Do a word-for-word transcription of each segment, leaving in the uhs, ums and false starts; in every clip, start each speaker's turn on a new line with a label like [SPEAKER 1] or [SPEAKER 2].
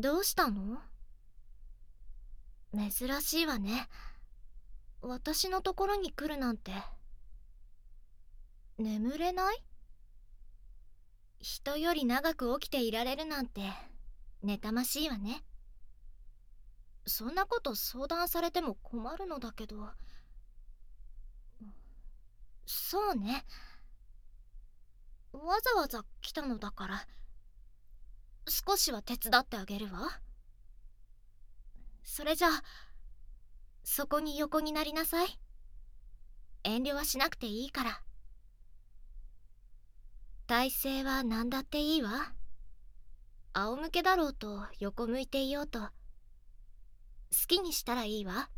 [SPEAKER 1] どうしたの？珍しいわね。私のところに来るなんて。眠れない？人より長く起きていられるなんて妬ましいわね。そんなこと相談されても困るのだけど。そうね、わざわざ来たのだから少しは手伝ってあげるわ。それじゃあそこに横になりなさい。遠慮はしなくていいから。体勢は何だっていいわ。仰向けだろうと横向いていようと好きにしたらいいわ。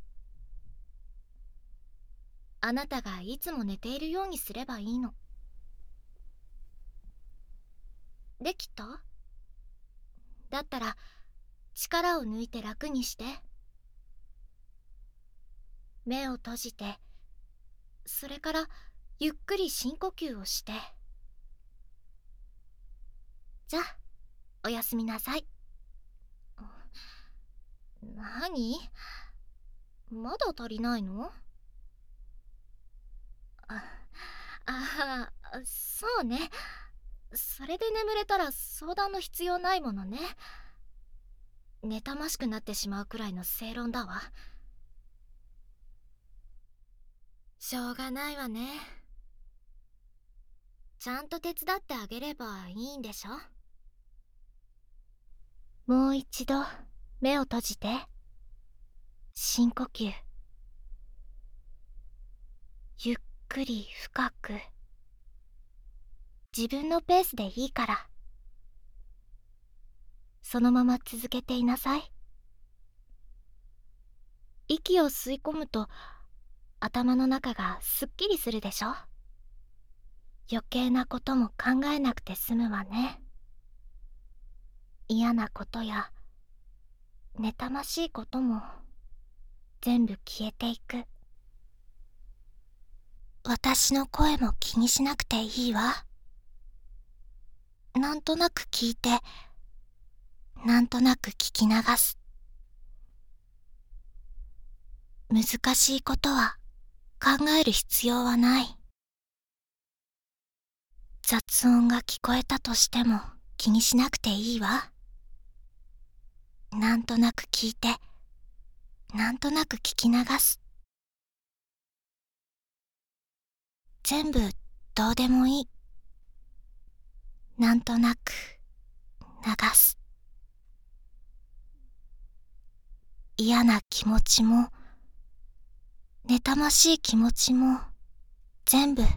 [SPEAKER 1] あなたがいつも寝ているようにすればいいの。できた？だったら力を抜いて楽にして。目を閉じて、それからゆっくり深呼吸をして。じゃあおやすみなさい。何？まだ足りないの？あああ、そうね。それで眠れたら相談の必要ないものね。妬ましくなってしまうくらいの正論だわ。しょうがないわね。ちゃんと手伝ってあげればいいんでしょ。もう一度目を閉じて。深呼吸。ゆっくり深く。自分のペースでいいから。そのまま続けていなさい。息を吸い込むと頭の中がすっきりするでしょ。余計なことも考えなくて済むわね。嫌なことや妬ましいことも全部消えていく。私の声も気にしなくていいわ。なんとなく聞いて、なんとなく聞き流す。難しいことは考える必要はない。雑音が聞こえたとしても気にしなくていいわ。なんとなく聞いて、なんとなく聞き流す。全部どうでもいい。なんとなく流す。嫌な気持ちも妬ましい気持ちも全部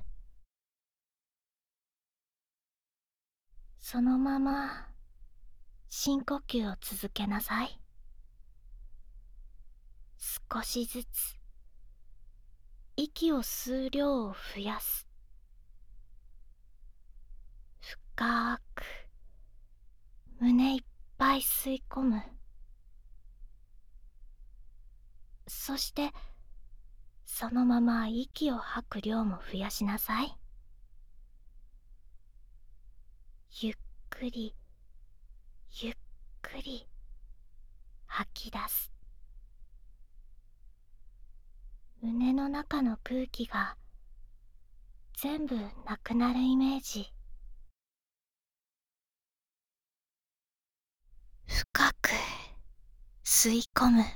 [SPEAKER 1] そのまま深呼吸を続けなさい。少しずつ息を吸う量を増やす。深く胸いっぱい吸い込む。そしてそのまま息を吐く量も増やしなさい。ゆっくりゆっくり吐き出す。胸の中の空気が全部なくなるイメージ。深く吸い込む。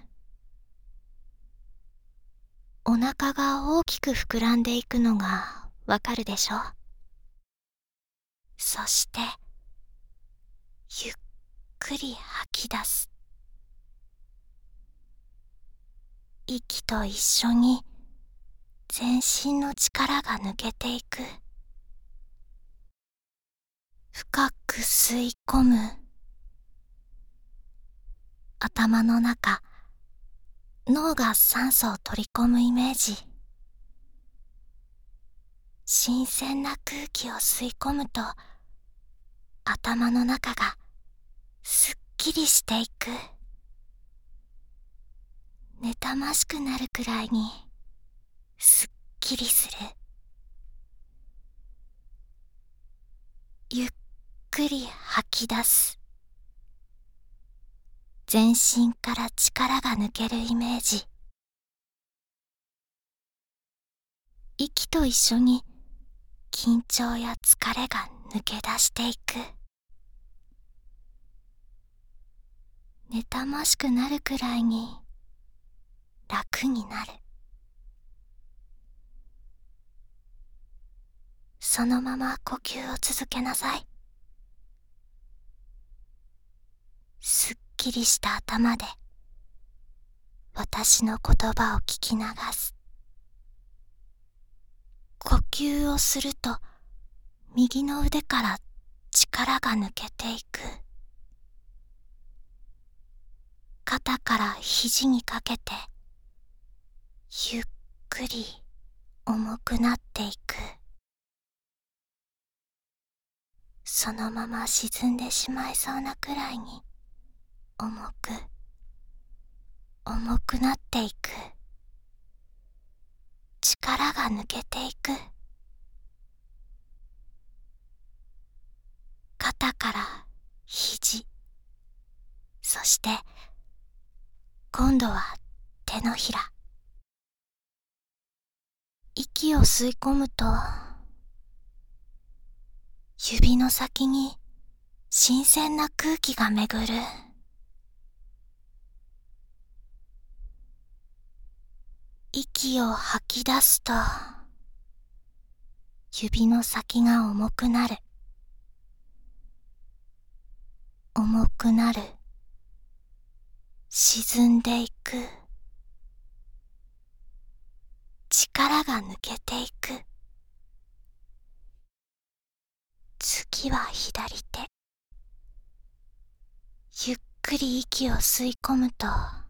[SPEAKER 1] お腹が大きく膨らんでいくのがわかるでしょ。そしてゆっくり吐き出す。息と一緒に全身の力が抜けていく。深く吸い込む。頭の中、脳が酸素を取り込むイメージ。新鮮な空気を吸い込むと頭の中がすっきりしていく。妬ましくなるくらいにすっきりする。ゆっくり吐き出す。 全身から力が抜けるイメージ。息と一緒に緊張や疲れが抜け出していく。妬ましくなるくらいに楽になる。そのまま呼吸を続けなさい。すっきりした頭で私の言葉を聞き流す。呼吸をすると右の腕から力が抜けていく。肩から肘にかけてゆっくり重くなっていく。そのまま沈んでしまいそうなくらいに重く重くなっていく。力が抜けていく。肩から肘、そして今度は手のひら。息を吸い込むと指の先に新鮮な空気が巡る。息を吐き出すと指の先が重くなる。重くなる。沈んでいく。力が抜けていく。次は左手。ゆっくり息を吸い込むと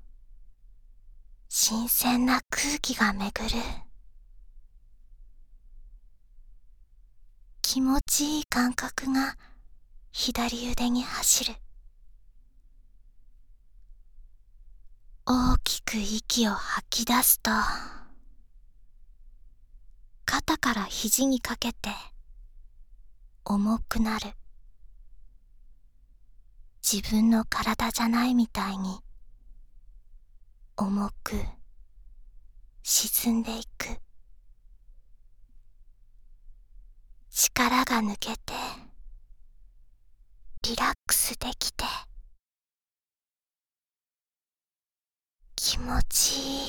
[SPEAKER 1] 新鮮な空気が巡る。気持ちいい感覚が左腕に走る。大きく息を吐き出すと肩から肘にかけて重くなる。自分の体じゃないみたいに重く沈んでいく。力が抜けてリラックスできて気持ちいい。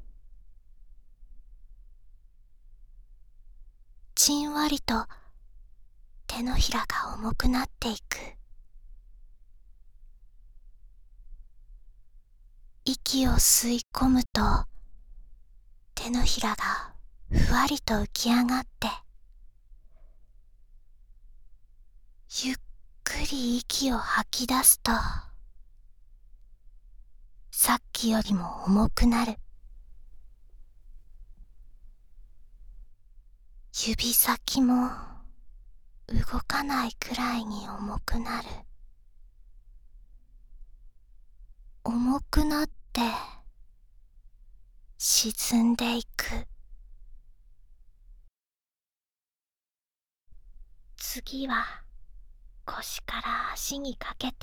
[SPEAKER 1] じんわりと手のひらが重くなっていく。息を吸い込むと手のひらがふわりと浮き上がってゆっくり息を吐き出すとさっきよりも重くなる。指先も動かないくらいに重くなる。重くなって沈んでいく。次は腰から足にかけて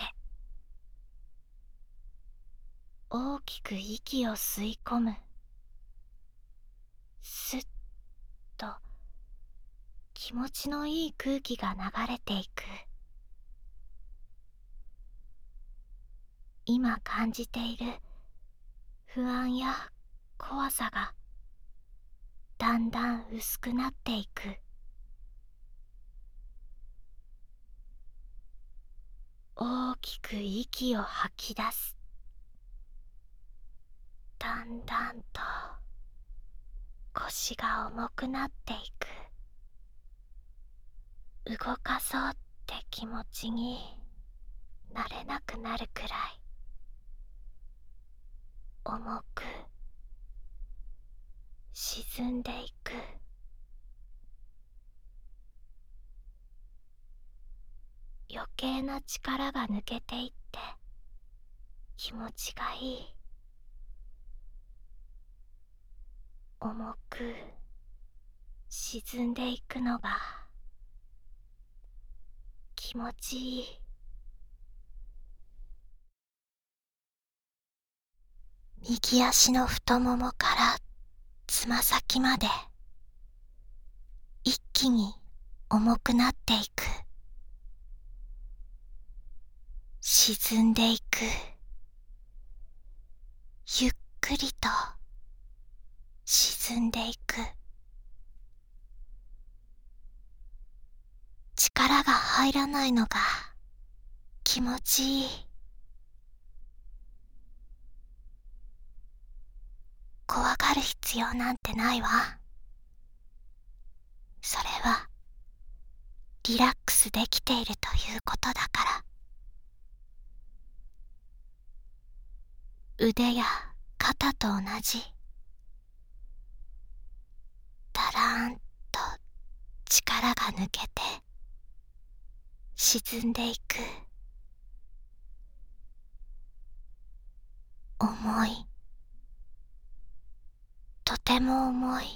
[SPEAKER 1] 大きく息を吸い込む。すっと気持ちのいい空気が流れていく。今感じている不安や怖さがだんだん薄くなっていく。大きく息を吐き出す。だんだんと腰が重くなっていく。動かそうって気持ちになれなくなるくらい重く沈んでいく。余計な力が抜けていって気持ちがいい。重く沈んでいくのが気持ちいい。 右足の太ももからつま先まで一気に重くなっていく。沈んでいく。ゆっくりと沈んでいく。力が入らないのが気持ちいい。怖がる必要なんてないわ。それはリラックスできているということだから。腕や肩と同じ。だらーんと力が抜けて沈んでいく。重い。とても重い。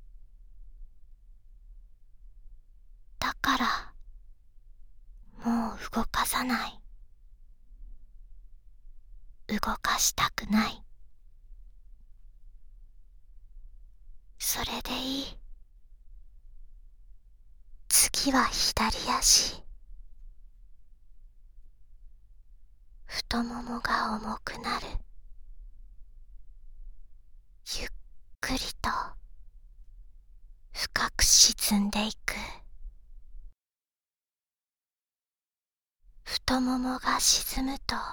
[SPEAKER 1] だからもう動かさない。動かしたくない。それでいい。次は左足。太ももが重くなる。ゆっくりと深く沈んでいく。太ももが沈むと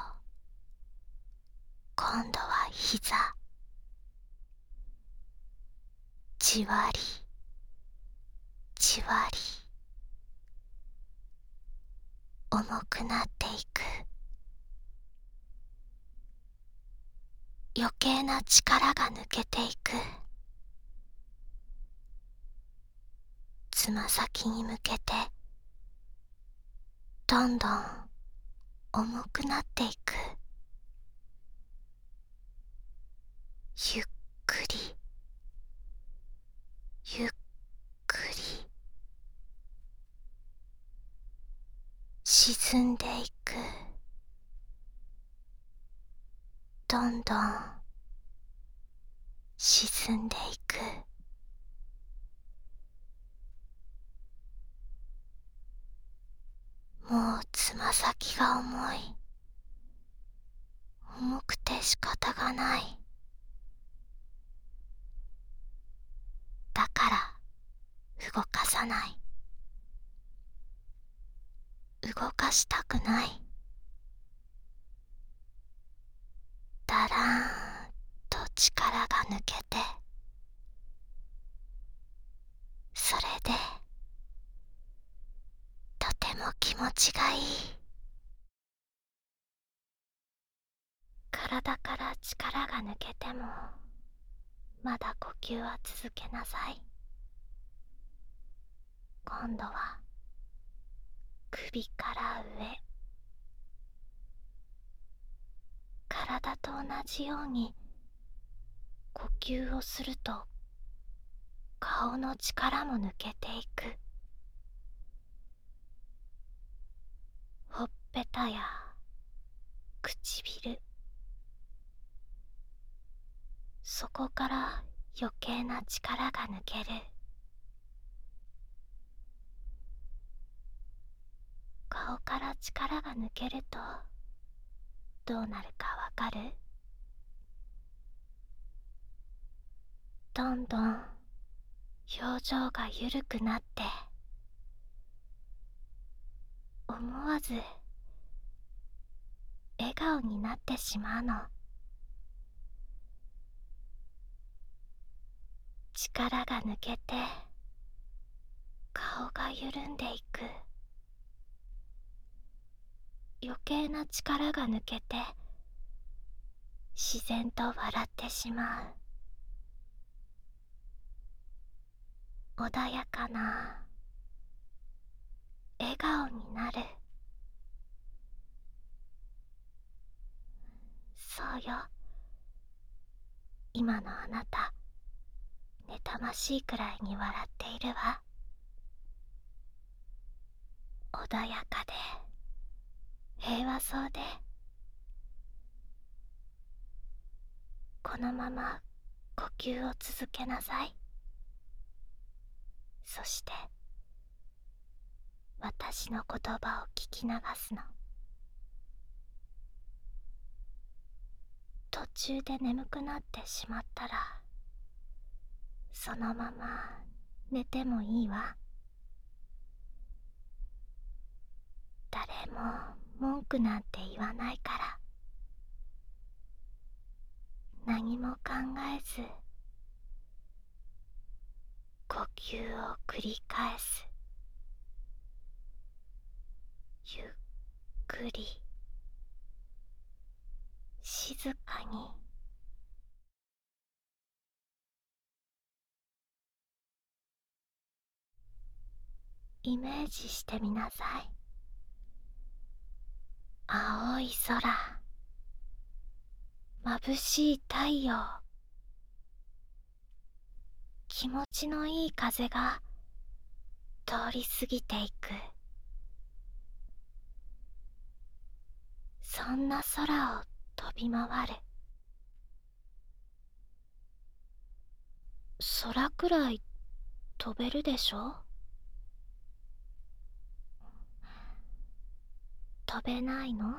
[SPEAKER 1] 今度は膝。じわりじわり重くなっていく。余計な力が抜けていく。つま先に向けてどんどん重くなっていく。ゆっくりゆっくり沈んでいく。どんどん沈んでいく。もうつま先が重い。重くて仕方がない。だから動かさない。動かしたくない。だらーんと力が抜けて、それでとても気持ちがいい。体から力が抜けてもまだ呼吸は続けなさい。今度は首から上。体と同じように呼吸をすると顔の力も抜けていく。ほっぺたや唇、そこから余計な力が抜ける。顔から力が抜けるとどうなるかわかる？どんどん表情が緩くなって思わず笑顔になってしまうの。力が抜けて顔が緩んでいく。余計な力が抜けて自然と笑ってしまう。穏やかな笑顔になる。そうよ。今のあなた、妬ましいくらいに笑っているわ。穏やかで平和そうで、 のまま呼吸を続けなさい。そして私の言葉を聞き流すの。途中で眠くなってしまったらそのまま寝てもいいわ。誰も文句なんて言わないから。何も考えず呼吸を繰り返す。ゆっくり静かに。イメージしてみなさい。青い空、眩しい太陽、気持ちのいい風が通り過ぎていく。そんな空を飛び回る。空くらい飛べるでしょ？飛べないの？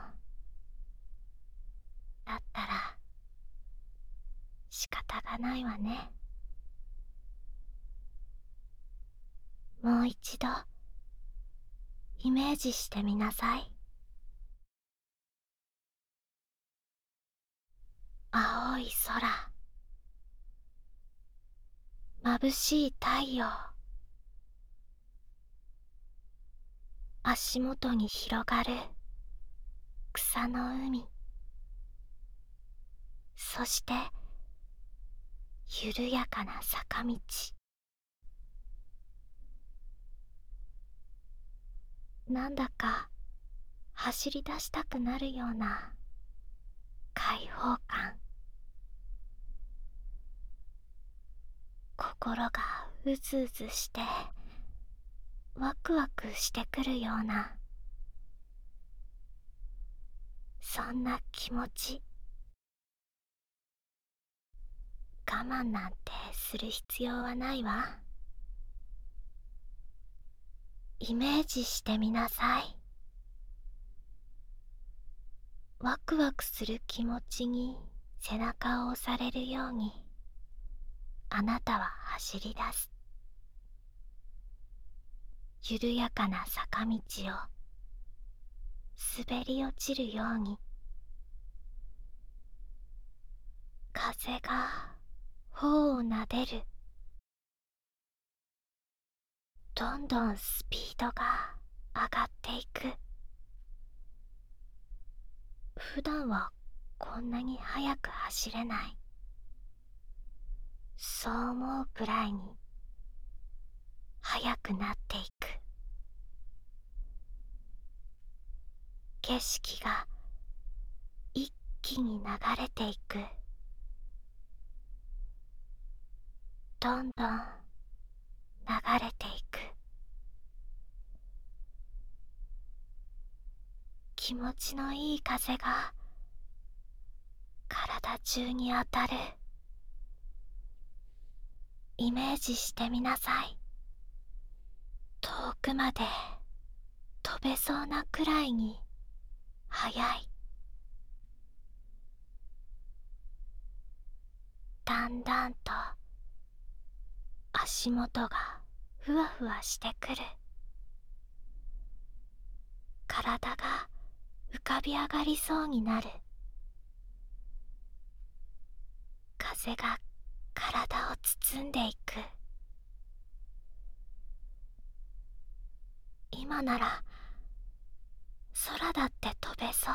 [SPEAKER 1] だったら仕方がないわね。もう一度イメージしてみなさい。青い空、眩しい太陽、足元に広がる草の海、そして緩やかな坂道。なんだか走り出したくなるような開放感。心がうずうずしてワクワクしてくるような、そんな気持ち。我慢なんてする必要はないわ。イメージしてみなさい。ワクワクする気持ちに背中を押されるようにあなたは走り出す。緩やかな坂道を滑り落ちるように。風が頬をなでる。どんどんスピードが上がっていく。普段はこんなに速く走れない。そう思うくらいに速くなっていく。景色が一気に流れていく。どんどん流れていく。気持ちのいい風が体中に当たる。イメージしてみなさい。遠くまで飛べそうなくらいに速い。だんだんと足元がふわふわしてくる。体が浮かび上がりそうになる。風が体を包んでいく。今なら空だって飛べそう。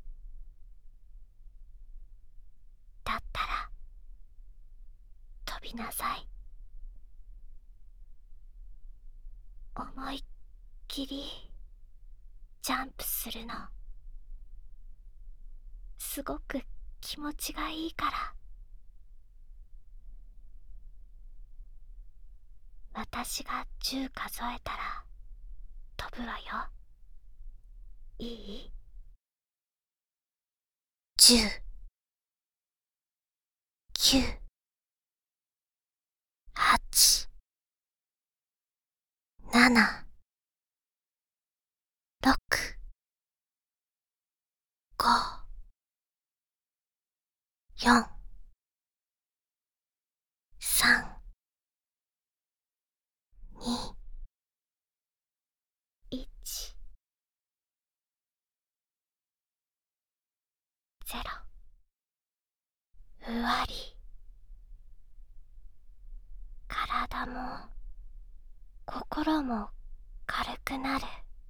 [SPEAKER 1] だったら飛びなさい。思いっきりジャンプするの。すごく気持ちがいいから。私がじゅう数えたら飛ぶわよ。いい？ じゅう、 きゅう、はち、なな、ろく、ご、よん、さん、に、いち、ゼロ。ふわり。体も心も軽くなる。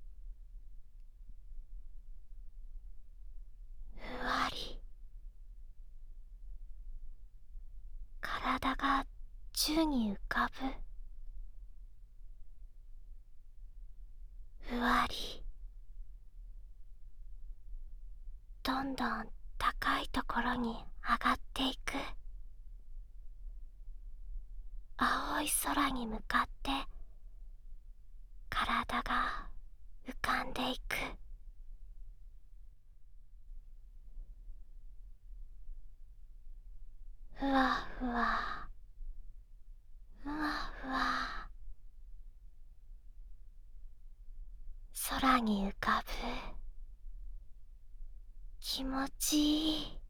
[SPEAKER 1] ふわり。体が宙に浮かぶ。ふわり。どんどん高いところに上がっていく。青い空に向かって体が浮かんでいく。ふわふわ、ふわふわ。空に浮かぶ。気持ちいい。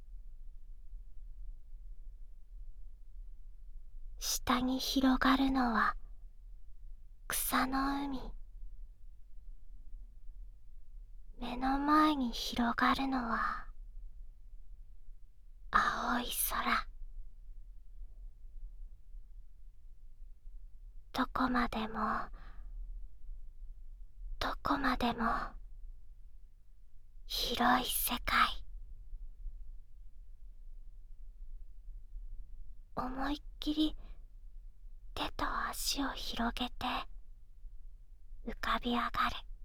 [SPEAKER 1] 下に広がるのは草の海。目の前に広がるのは青い空。どこまでもどこまでも広い世界。思いっきり手と足を広げて浮かび上がる。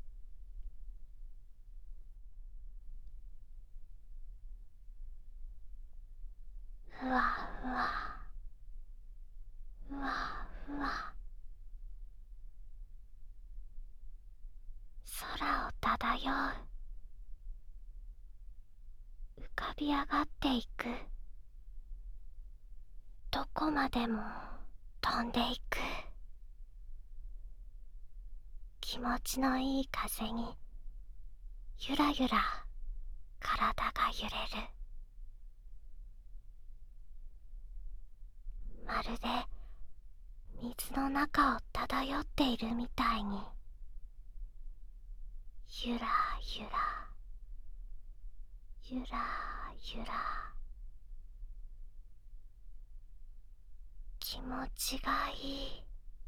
[SPEAKER 1] ふわふわ、ふわふわ。空を漂う。浮かび上がっていく。どこまでも飛んでいく。気持ちのいい風にゆらゆら体が揺れる。まるで水の中を漂っているみたいにゆらゆらゆらゆら。気持ちがいい。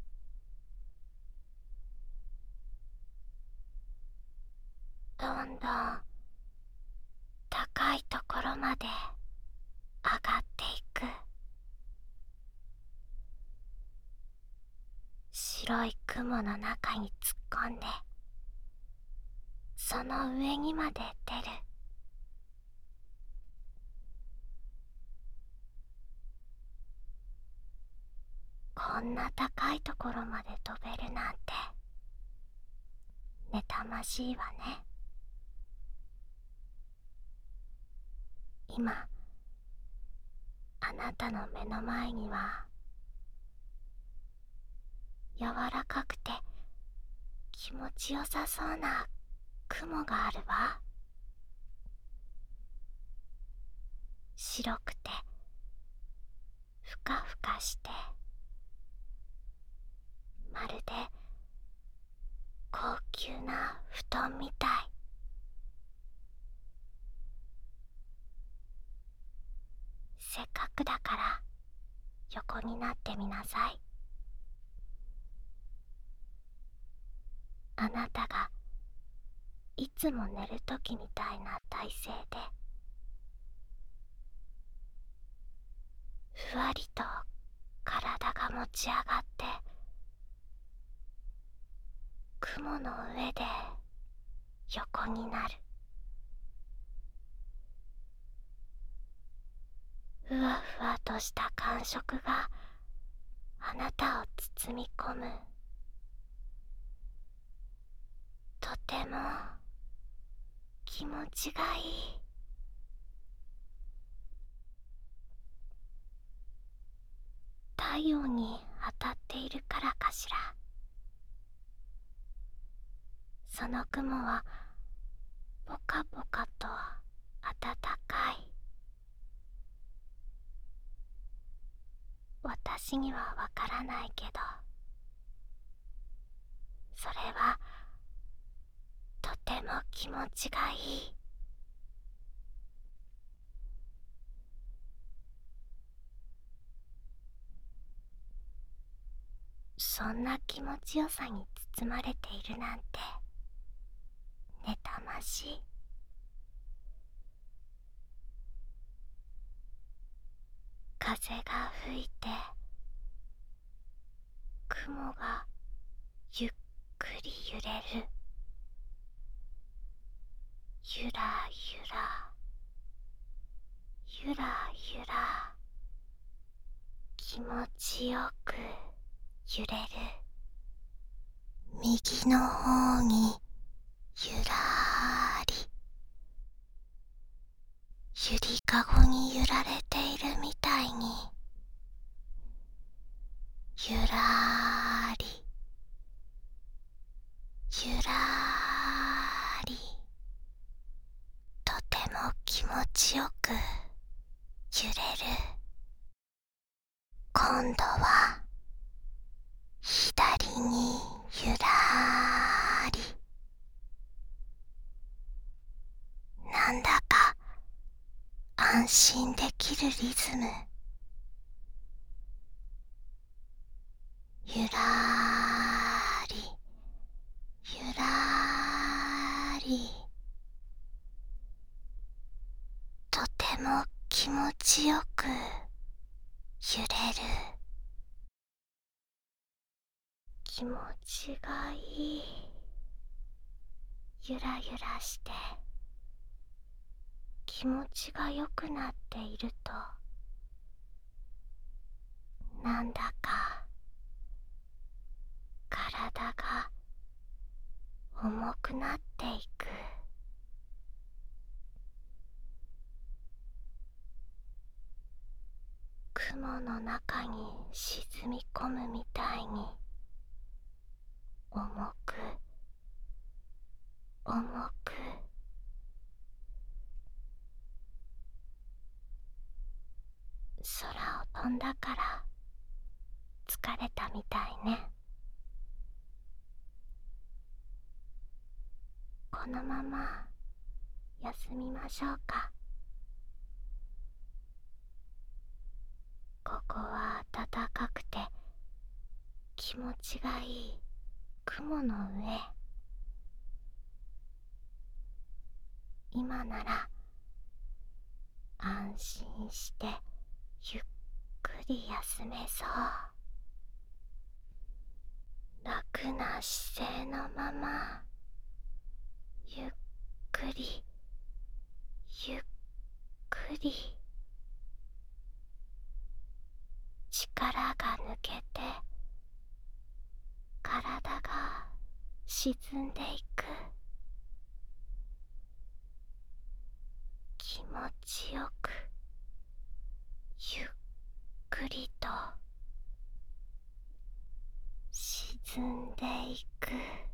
[SPEAKER 1] どんどん高いところまで上がっていく。白い雲の中に突っ込んでその上にまで出る。こんな高いところまで飛べるなんて妬ましいわね。今あなたの目の前には柔らかくて気持ちよさそうな雲があるわ。白くてふかふかしてまるで高級な布団みたい。せっかくだから横になってみなさい。あなたがいつも寝るときみたいな体勢でふわりと体が持ち上がって雲の上で横になる。ふわふわとした感触があなたを包み込む。とても気持ちがいい。 太陽に当たっているからかしら。その雲はポカポカと暖かい。私にはわからないけど、それはとても気持ちがいい。そんな気持ちよさに包まれているなんて妬ましい。風が吹いて雲がゆっくり揺れる。ゆらゆらゆらゆら、気持ちよく揺れる。右の方にゆらーり、ゆりかごに揺られているみたいに、ゆらーりゆらーり、とても気持ちよく揺れる。今度は左にゆらーり。なんだか安心できるリズム。ゆらーりゆらーり、とても気持ちよく揺れる。気持ちがいい。ゆらゆらして気持ちが良くなっていると、なんだか体が重くなっていく。雲の中に沈み込むみたいに、重く重く。空を飛んだから疲れたみたいね。このまま休みましょうか。ここは暖かくて気持ちがいい雲の上。今なら安心してゆっくり休めそう。楽な姿勢のままゆっくりゆっくり、力が抜けて体が沈んでいく。気持ちよくゆっくりと沈んでいく。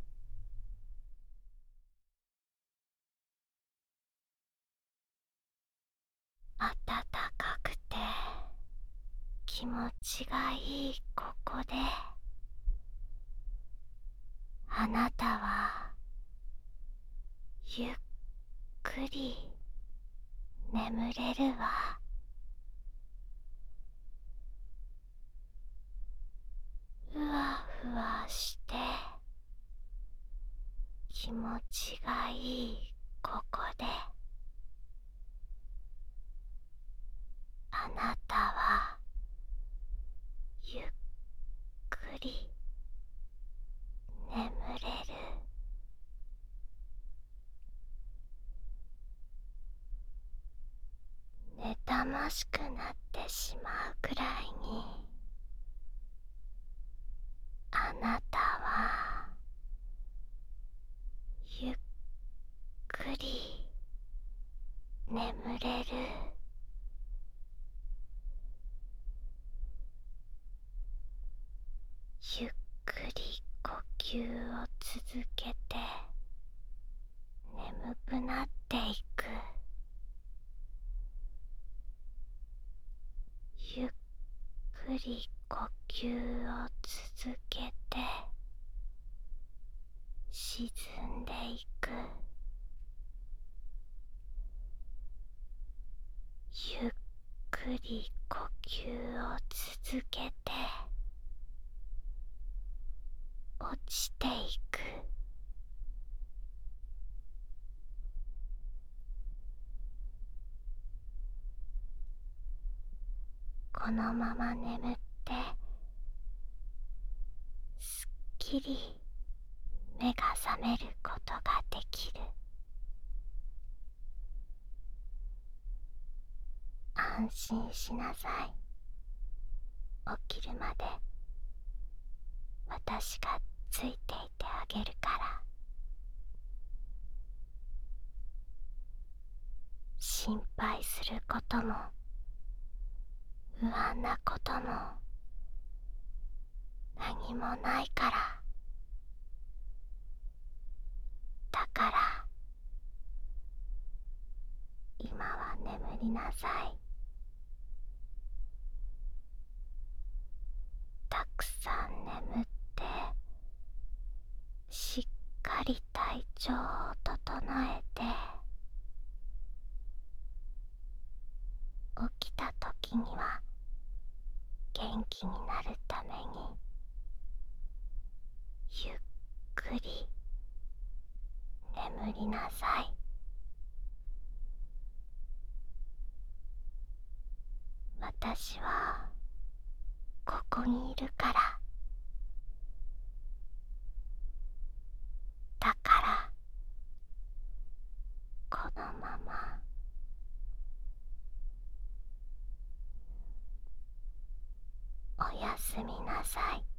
[SPEAKER 1] 暖かくて気持ちがいいここで、あなたはゆっくり眠れるわ。ふわふわして気持ちがいいここで、あなたはゆっくり眠れる。妬ましくなってしまうくらいに、あなたはゆっくり眠れる。 吸を続けて眠くなっていく。ゆっくり呼吸を続けて沈んでいく。ゆっくり呼吸を続けて落ちていく。このまま眠ってすっきり目が覚めることができる。安心しなさい。起きるまで私がついていてあげるから。心配することも不安なことも何もないから。だから今は眠りなさい。たくさん眠ってしっかり体調を整えて、起きた時には元気になるためにゆっくり眠りなさい。私はここにいるから。だからこのままおやすみなさい。